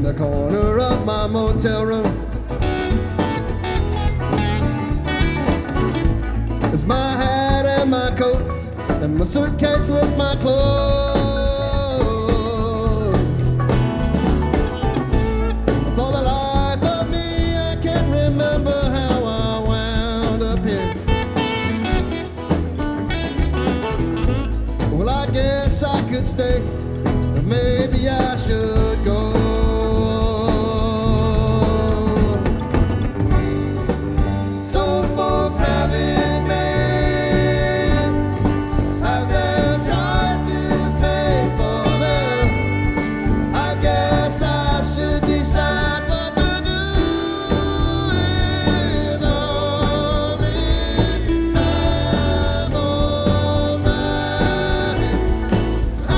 the corner of my motel room. It's my hat and my coat and my suitcase with my clothes. For the life of me, I can't remember how I wound up here. Well, I guess I could stay, but maybe I should go. Some folks have it made, have their choices made for them. I guess I should decide what to do with all this time on my hands. I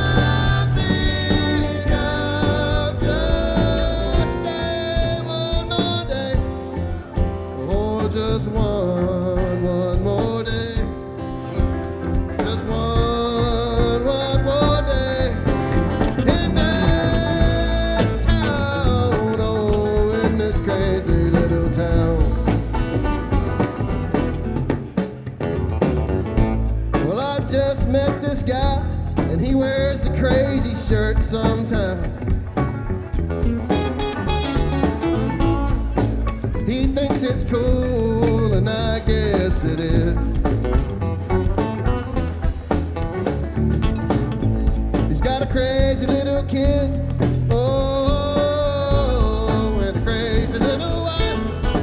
think I'll just stay one more day. Oh, just one more day. Just one more day. In this town, oh, in this crazy little town. Well, I just met this guy, and he wears a crazy shirt sometimes. He thinks it's cool, and I guess it is. He's got a crazy little kid, oh, and a crazy little wife.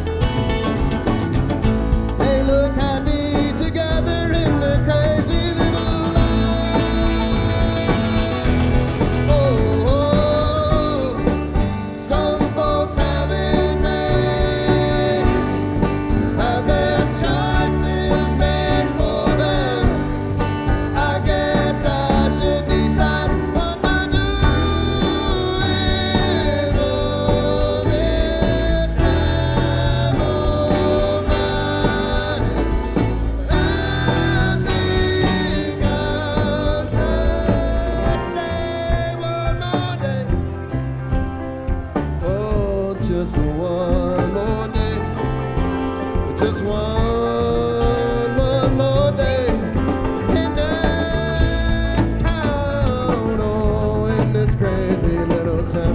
They look happy together in their crazy little life. Oh, some folks have it made, have their choices made for them. I guess I should decide what to do with all this time on my hands. I think I'll just stay one more day. Oh, just one more day. Just one more day. In this town, oh, in this crazy little town.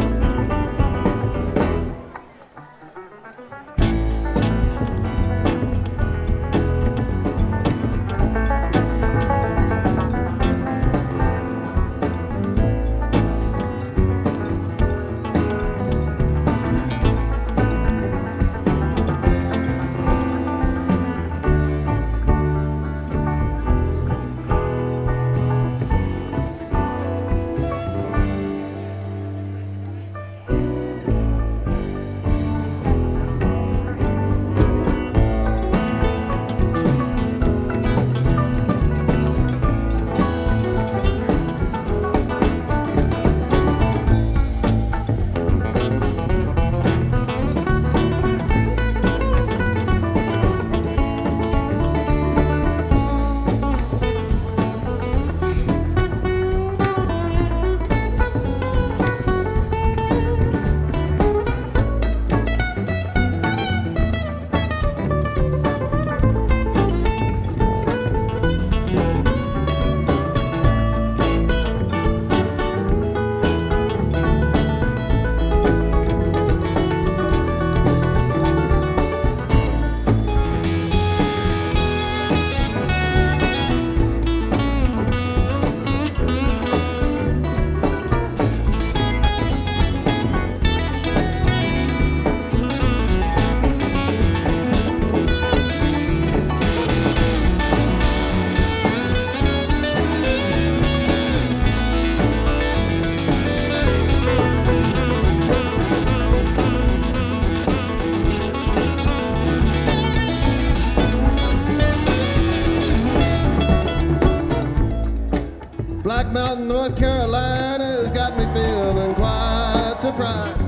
Black Mountain, North Carolina has got me feeling quite surprised.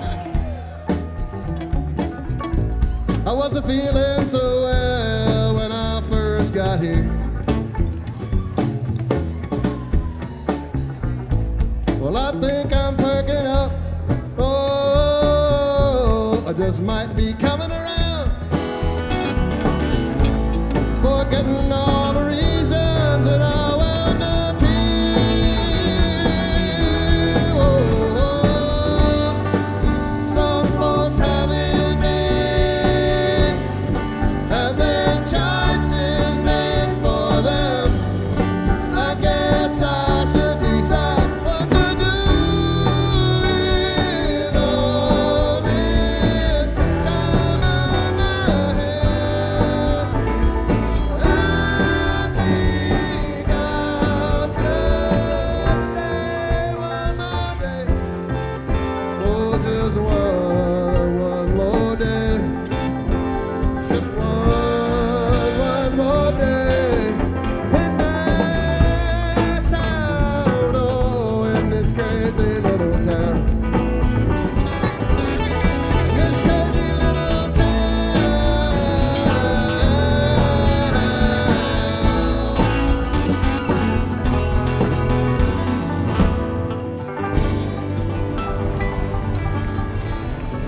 I wasn't feeling so well when I first got here. Well, I think I'm perking up might be